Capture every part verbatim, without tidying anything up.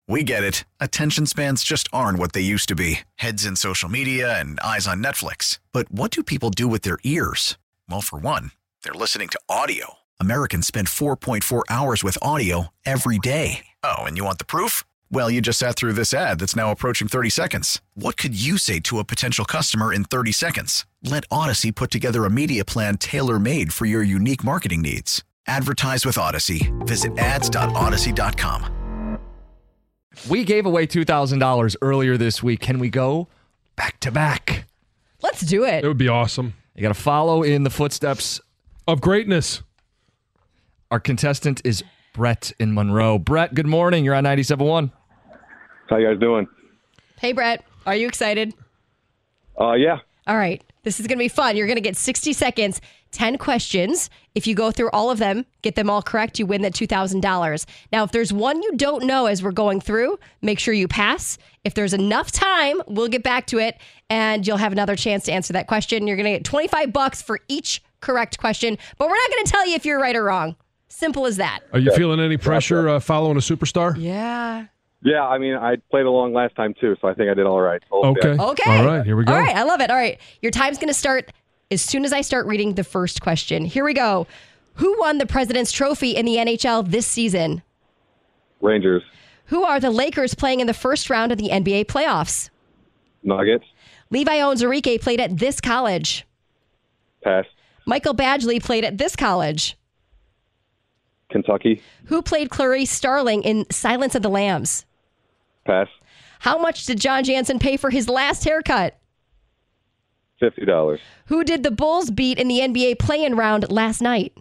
We get it. Attention spans just aren't what they used to be. Heads in social media and eyes on Netflix. But what do people do with their ears? Well, for one, they're listening to audio. Americans spend four point four hours with audio every day. Oh, and you want the proof? Well, you just sat through this ad that's now approaching thirty seconds. What could you say to a potential customer in thirty seconds? Let Odyssey put together a media plan tailor-made for your unique marketing needs. Advertise with Odyssey. Visit ads dot odyssey dot com. We gave away two thousand dollars earlier this week. Can we go back to back? Let's do it. It would be awesome. You got to follow in the footsteps of greatness. Our contestant is Brett in Monroe. Brett, good morning. You're on ninety-seven point one. How you guys doing? Hey, Brett. Are you excited? Uh, yeah. All right. This is going to be fun. You're going to get sixty seconds, ten questions. If you go through all of them, get them all correct, you win that two thousand dollars. Now, if there's one you don't know as we're going through, make sure you pass. If there's enough time, we'll get back to it, and you'll have another chance to answer that question. You're going to get twenty-five bucks for each correct question, but we're not going to tell you if you're right or wrong. Simple as that. Are you okay. feeling any pressure uh, following a superstar? Yeah. Yeah, I mean, I played along last time, too, so I think I did all right. Okay. Okay. All right, here we go. All right, I love it. All right, your time's going to start as soon as I start reading the first question. Here we go. Who won the President's Trophy in the N H L this season? Rangers. Who are the Lakers playing in the first round of the N B A playoffs? Nuggets. Levi Onwuzurike played at this college. Pass. Michael Badgley played at this college. Kentucky. Who played Clarice Starling in Silence of the Lambs? Pass. How much did John Jansen pay for his last haircut? fifty dollars. Who did the Bulls beat in the N B A play-in round last night?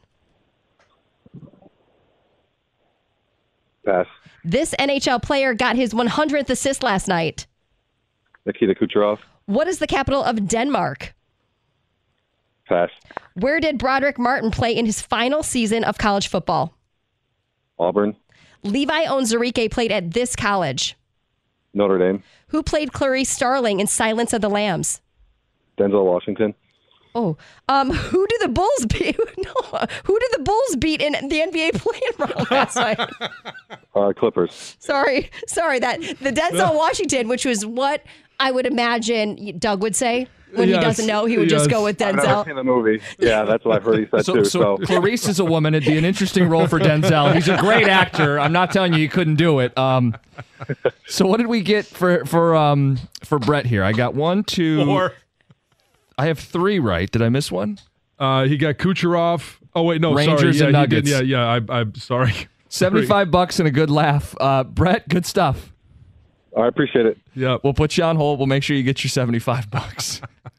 Pass. This N H L player got his one hundredth assist last night. Nikita Kucherov. What is the capital of Denmark? Pass. Where did Broderick Martin play in his final season of college football? Auburn. Levi Onwuzurike played at this college. Notre Dame. Who played Clarice Starling in Silence of the Lambs? Denzel Washington. Oh, um, who do the Bulls beat? No, who did the Bulls beat in the N B A play-in round last night? Uh, Clippers. Sorry, sorry. That the Denzel Washington, which was what I would imagine Doug would say when yes, he doesn't know. He would yes. just go with I've never Denzel. seen the movie. Yeah, that's what I've heard he said So, too. so So, Clarice is a woman. It'd be an interesting role for Denzel. He's a great actor. I'm not telling you he couldn't do it. Um, so what did we get for for um for Brett here? I got one, two. Four. I have three right. Did I miss one? Uh, he got Kucherov. Oh, wait, no, Rangers sorry. and Yeah, he did. Nuggets. Yeah, yeah, I, I'm sorry. seventy-five bucks and a good laugh. Uh, Brett, good stuff. I appreciate it. Yep. We'll put you on hold. We'll make sure you get your seventy-five bucks.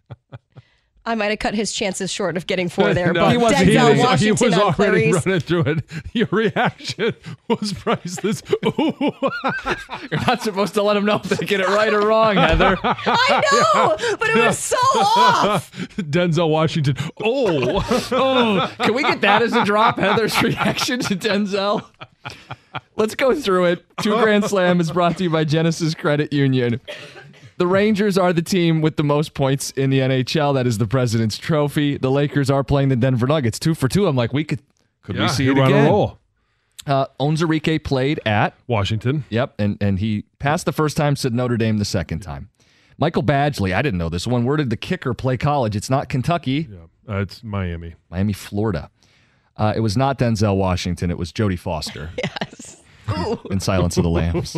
I might have cut his chances short of getting four there, No, but he wasn't. Denzel He was, he Washington was on already Clarice. running through it. Your reaction was priceless. Ooh. You're not supposed to let them know if they get it right or wrong, Heather. I know, but it was so off. Denzel Washington. Oh. Oh, can we get that as a drop? Heather's reaction to Denzel. Let's go through it. Two Grand Slam is brought to you by Genesis Credit Union. The Rangers are the team with the most points in the N H L. That is the President's Trophy. The Lakers are playing the Denver Nuggets. Two for two. I'm like, we could, could Yeah, we see you're it on again? a roll. Uh, Onwuzurike played at Washington. Yep, and and he passed the first time, said Notre Dame the second time. Michael Badgley, I didn't know this one. Where did the kicker play college? It's not Kentucky. Yeah, uh, it's Miami. Miami, Florida. Uh, it was not Denzel Washington. It was Jodie Foster. Yes. Ooh. In Silence of the Lambs.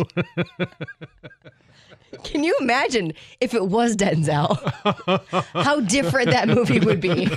Can you imagine if it was Denzel? How different that movie would be.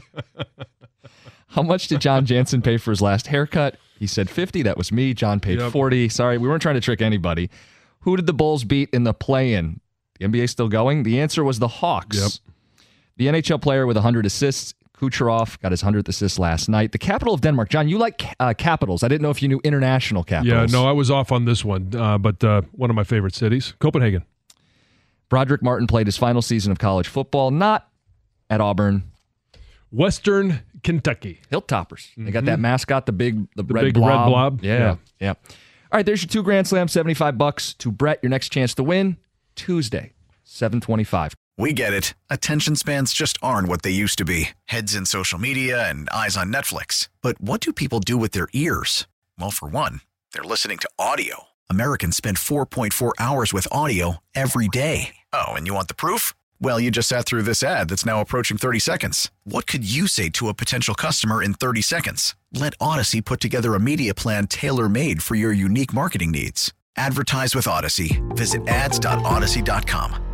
How much did John Jansen pay for his last haircut? He said fifty. That was me. John paid Yep. forty. Sorry, we weren't trying to trick anybody. Who did the Bulls beat in the play-in? The N B A still going? The answer was the Hawks. Yep. The N H L player with one hundred assists, Kucherov, got his one hundredth assist last night. The capital of Denmark. John, you like uh, capitals. I didn't know if you knew international Yeah, capitals. no, I was off on this one, uh, but uh, one of my favorite cities, Copenhagen. Broderick Martin played his final season of college football, not at Auburn. Western Kentucky. Hilltoppers. They got that mascot, the big the, The red big blob. red blob. Yeah, Yeah. yeah. All right, there's your two Grand Slam, seventy-five bucks to Brett. Your next chance to win, Tuesday, seven twenty-five. We get it. Attention spans just aren't what they used to be. Heads in social media and eyes on Netflix. But what do people do with their ears? Well, for one, they're listening to audio. Americans spend four point four hours with audio every day. Oh, and you want the proof? Well, you just sat through this ad that's now approaching thirty seconds. What could you say to a potential customer in thirty seconds? Let Odyssey put together a media plan tailor-made for your unique marketing needs. Advertise with Odyssey. Visit ads dot odyssey dot com.